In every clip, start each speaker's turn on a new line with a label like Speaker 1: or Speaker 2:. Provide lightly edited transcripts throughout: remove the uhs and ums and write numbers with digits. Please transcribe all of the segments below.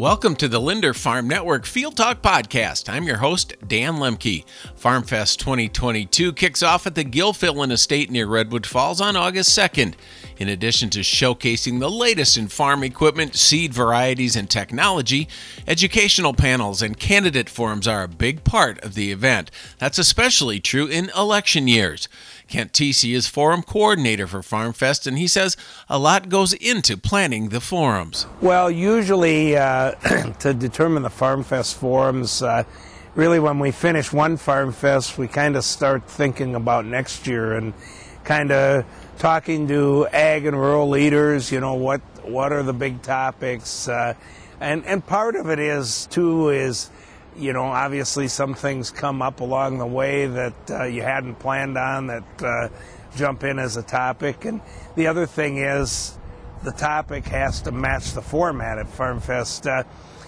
Speaker 1: Welcome to the Linder Farm Network Field Talk Podcast. I'm your host, Dan Lemke. FarmFest 2022 kicks off at the Gilfillan Estate near Redwood Falls on August 2nd. In addition to showcasing the latest in farm equipment, seed varieties, and technology, educational panels and candidate forums are a big part of the event. That's especially true in election years. Kent Tesey is forum coordinator for FarmFest, and he says a lot goes into planning the forums.
Speaker 2: Well, usually to determine the FarmFest forums, really when we finish one FarmFest, we kind of start thinking about next year and kind of talking to ag and rural leaders, what are the big topics. And part of it is obviously some things come up along the way that you hadn't planned on that jump in as a topic. And the other thing is the topic has to match the format at FarmFest.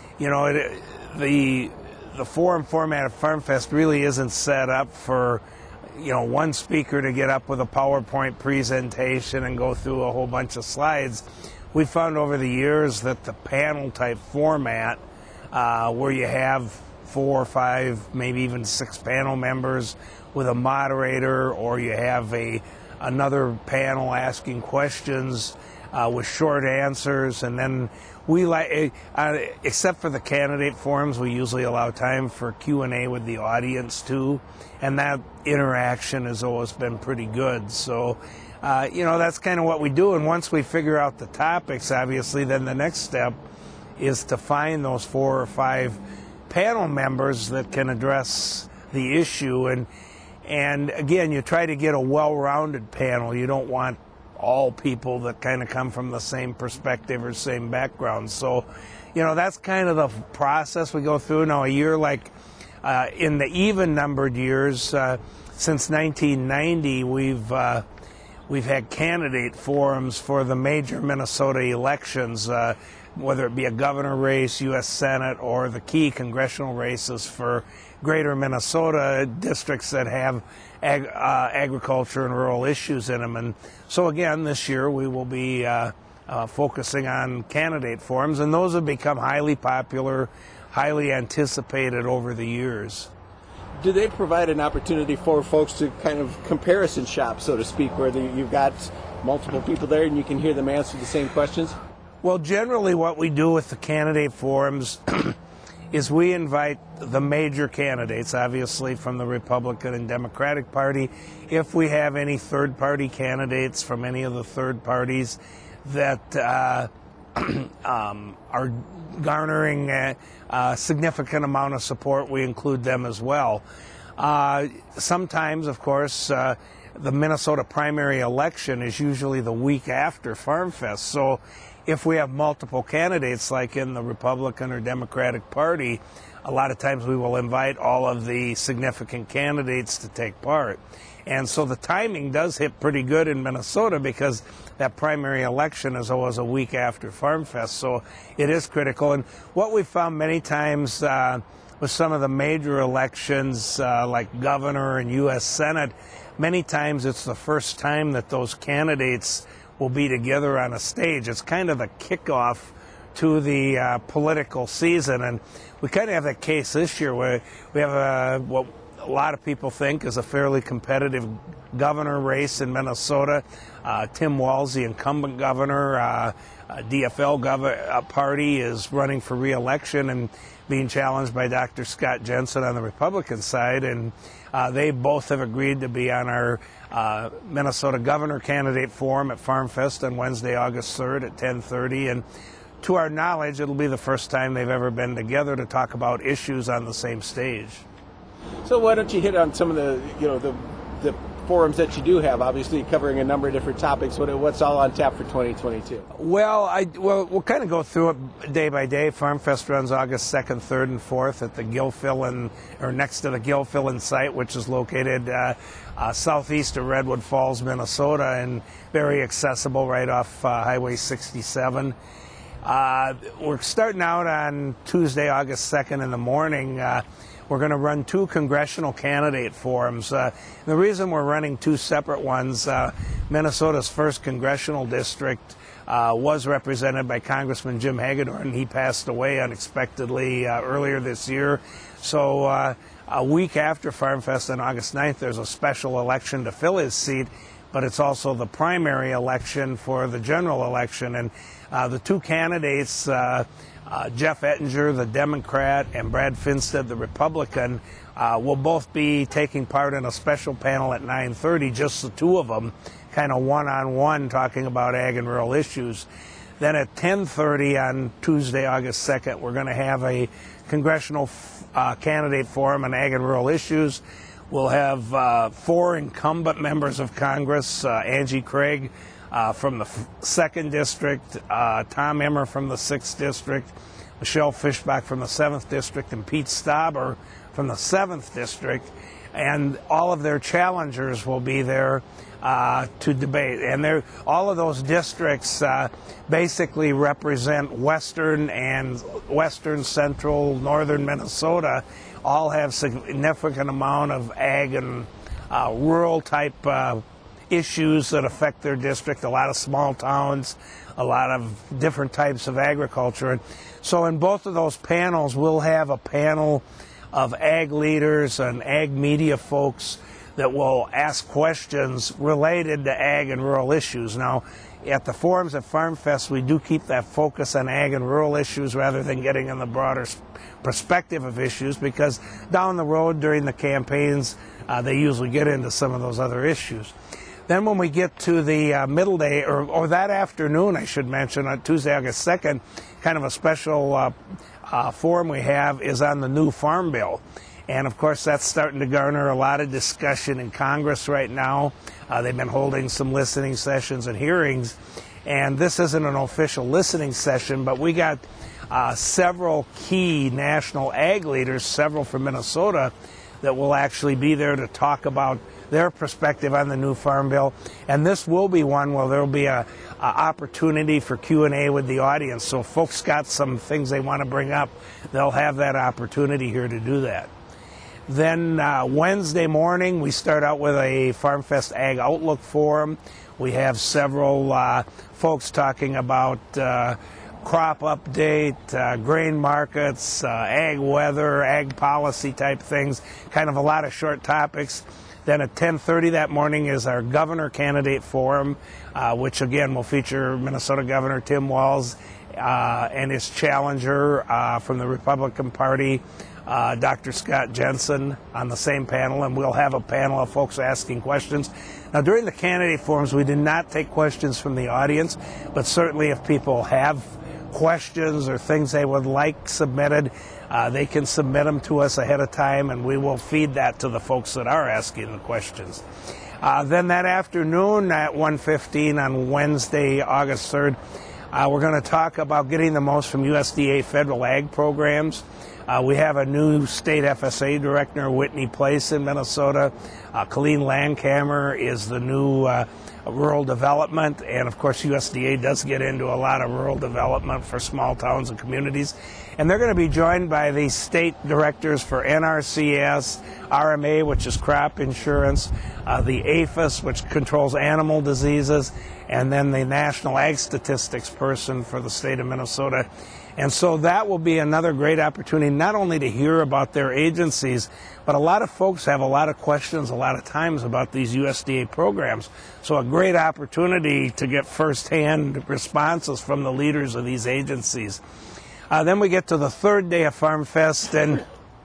Speaker 2: The forum format at FarmFest really isn't set up for, one speaker to get up with a PowerPoint presentation and go through a whole bunch of slides. We found over the years that the panel type format, where you have 4 or 5, maybe even 6 panel members with a moderator, or you have another panel asking questions with short answers, and then we except for the candidate forums, we usually allow time for Q&A with the audience too, and that interaction has always been pretty good. So that's kind of what we do, and once we figure out the topics, obviously, then the next step is to find those 4 or 5 panel members that can address the issue, and again, you try to get a well-rounded panel. You don't want all people that kind of come from the same perspective or same background. So, that's kind of the process we go through. Now, a year like in the even-numbered years, since 1990, we've had candidate forums for the major Minnesota elections, whether it be a governor race, U.S. Senate, or the key congressional races for greater Minnesota districts that have agriculture and rural issues in them. And so again, this year we will be focusing on candidate forums, and those have become highly popular, highly anticipated over the years.
Speaker 3: Do they provide an opportunity for folks to kind of comparison shop, so to speak, where you've got multiple people there and you can hear them answer the same questions?
Speaker 2: Well, generally what we do with the candidate forums is we invite the major candidates, obviously from the Republican and Democratic Party. If we have any third-party candidates from any of the third parties that are garnering a significant amount of support, we include them as well. Sometimes, of course, the Minnesota primary election is usually the week after FarmFest, so if we have multiple candidates, like in the Republican or Democratic Party, a lot of times we will invite all of the significant candidates to take part. And so the timing does hit pretty good in Minnesota because that primary election is always a week after FarmFest, so it is critical. And what we've found many times with some of the major elections, like governor and U.S. Senate, many times it's the first time that those candidates will be together on a stage. It's kind of the kickoff to the political season, and we kind of have that case this year where we have what a lot of people think is a fairly competitive governor race in Minnesota. Tim Walz, the incumbent governor, DFL party, is running for re-election and being challenged by Dr. Scott Jensen on the Republican side, and they both have agreed to be on our Minnesota Governor Candidate Forum at FarmFest on Wednesday, August 3rd at 10:30. And to our knowledge, it'll be the first time they've ever been together to talk about issues on the same stage.
Speaker 3: So why don't you hit on some of the forums that you do have, obviously covering a number of different topics. What's all on tap for 2022?
Speaker 2: Well, we'll kind of go through it day by day. FarmFest runs August 2nd, 3rd, and 4th at the Gilfillan, or next to the Gilfillan site, which is located southeast of Redwood Falls, Minnesota, and very accessible right off Highway 67. We're starting out on Tuesday, August 2nd in the morning we're going to run 2 congressional candidate forums. The reason we're running 2 separate ones, Minnesota's 1st congressional district was represented by Congressman Jim Hagedorn. He passed away unexpectedly earlier this year. So a week after Farm Fest on August 9th, there's a special election to fill his seat, but it's also the primary election for the general election. And the 2 candidates, Jeff Ettinger, the Democrat, and Brad Finstad, the Republican, will both be taking part in a special panel at 9:30, just the 2 of them, kind of one-on-one talking about ag and rural issues. Then at 10:30 on Tuesday, August 2nd, we're going to have a congressional candidate forum on ag and rural issues. We'll have 4 incumbent members of Congress, Angie Craig from the 2nd District, Tom Emmer from the 6th District, Michelle Fischbach from the 7th District, and Pete Stauber from the 7th District. And all of their challengers will be there to debate. And all of those districts basically represent western and western, central, northern Minnesota. All have significant amount of ag and rural type issues that affect their district, a lot of small towns, a lot of different types of agriculture. And so in both of those panels, we'll have a panel of ag leaders and ag media folks that will ask questions related to ag and rural issues. Now, at the forums at Farm Fest, we do keep that focus on ag and rural issues rather than getting in the broader perspective of issues, because down the road during the campaigns, they usually get into some of those other issues. Then when we get to the middle day, or that afternoon, I should mention, on Tuesday, August 2nd, kind of a special forum we have is on the new Farm Bill. And of course, that's starting to garner a lot of discussion in Congress right now. They've been holding some listening sessions and hearings. And this isn't an official listening session, but we got several key national ag leaders, several from Minnesota, that will actually be there to talk about their perspective on the new Farm Bill. And this will be one where there will be a opportunity for Q&A with the audience. So if folks got some things they want to bring up, they'll have that opportunity here to do that. Then Wednesday morning, we start out with a Farm Fest Ag Outlook Forum. We have several folks talking about crop update, grain markets, ag weather, ag policy type things, kind of a lot of short topics. Then at 10:30 that morning is our Governor Candidate Forum, which again will feature Minnesota Governor Tim Walz and his challenger from the Republican Party, Dr. Scott Jensen, on the same panel, and we'll have a panel of folks asking questions. Now, during the candidate forums, we did not take questions from the audience, but certainly if people have questions or things they would like submitted, they can submit them to us ahead of time, and we will feed that to the folks that are asking the questions. Then that afternoon at 1:15 on Wednesday, August 3rd, we're going to talk about getting the most from USDA federal ag programs. We have a new state FSA director, Whitney Place in Minnesota. Colleen Landkamer is the new rural development, and of course USDA does get into a lot of rural development for small towns and communities. And they're going to be joined by the state directors for NRCS, RMA, which is crop insurance, the APHIS, which controls animal diseases, and then the National Ag Statistics person for the state of Minnesota. And so that will be another great opportunity not only to hear about their agencies, but a lot of folks have a lot of questions a lot of times about these USDA programs. So a great opportunity to get firsthand responses from the leaders of these agencies. Then we get to the third day of Farm Fest, and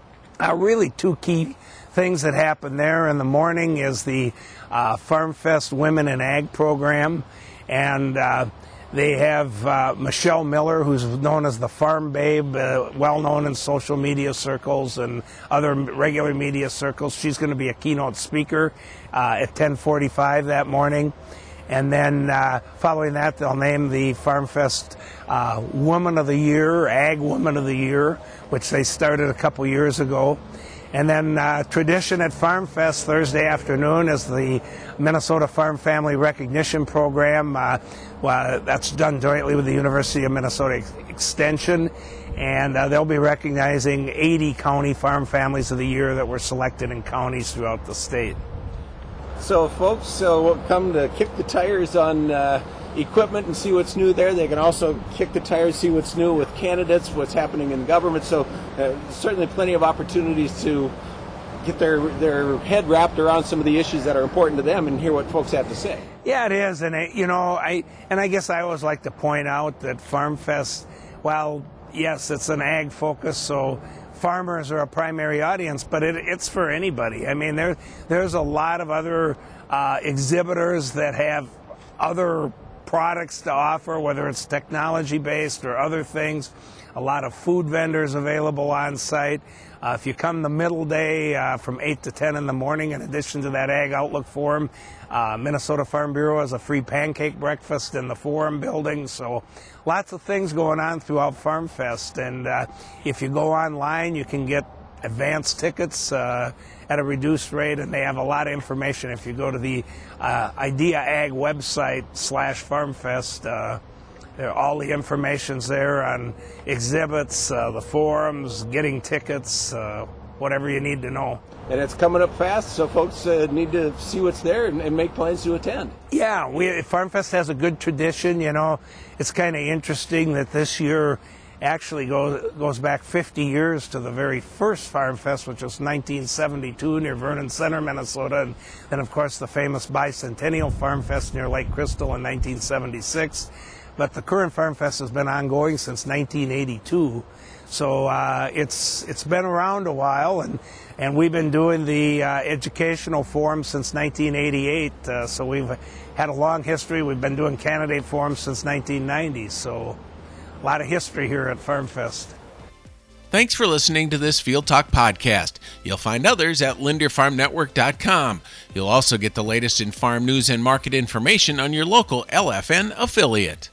Speaker 2: really 2 key things that happen there. In the morning is the Farm Fest Women in Ag program, and they have Michelle Miller, who's known as the Farm Babe, well known in social media circles and other regular media circles. She's going to be a keynote speaker at 10:45 that morning. And then following that, they'll name the Farm Fest Woman of the Year, Ag Woman of the Year, which they started a couple years ago. And then tradition at Farm Fest Thursday afternoon is the Minnesota Farm Family Recognition Program. That's done jointly with the University of Minnesota Extension. And they'll be recognizing 80 county farm families of the year that were selected in counties throughout the state.
Speaker 3: So folks will come to kick the tires on equipment and see what's new there. They can also kick the tires, see what's new with candidates, what's happening in government. So certainly plenty of opportunities to get their head wrapped around some of the issues that are important to them and hear what folks have to say.
Speaker 2: Yeah, it is. And, I guess I always like to point out that Farm Fest, while, yes, it's an ag focus, so farmers are a primary audience, but it's for anybody. I mean, there's a lot of other exhibitors that have other products to offer, whether it's technology-based or other things. A lot of food vendors available on site. If you come the middle day from 8 to 10 in the morning, in addition to that Ag Outlook Forum, Minnesota Farm Bureau has a free pancake breakfast in the Forum building. So lots of things going on throughout Farm Fest. And if you go online, you can get advance tickets at a reduced rate, and they have a lot of information. If you go to the Idea Ag website /FarmFest, all the information's there on exhibits, the forums, getting tickets, whatever you need to know.
Speaker 3: And it's coming up fast, so folks need to see what's there and make plans to attend.
Speaker 2: Yeah, Farm Fest has a good tradition. It's kind of interesting that this year actually goes back 50 years to the very first Farm Fest, which was 1972 near Vernon Center, Minnesota, and then, of course, the famous bicentennial Farm Fest near Lake Crystal in 1976. But the current Farm Fest has been ongoing since 1982, so it's been around a while, and we've been doing the educational forum since 1988, so we've had a long history. We've been doing candidate forums since 1990, so a lot of history here at Farm Fest.
Speaker 1: Thanks for listening to this Field Talk podcast. You'll find others at LinderFarmNetwork.com. You'll also get the latest in farm news and market information on your local LFN affiliate.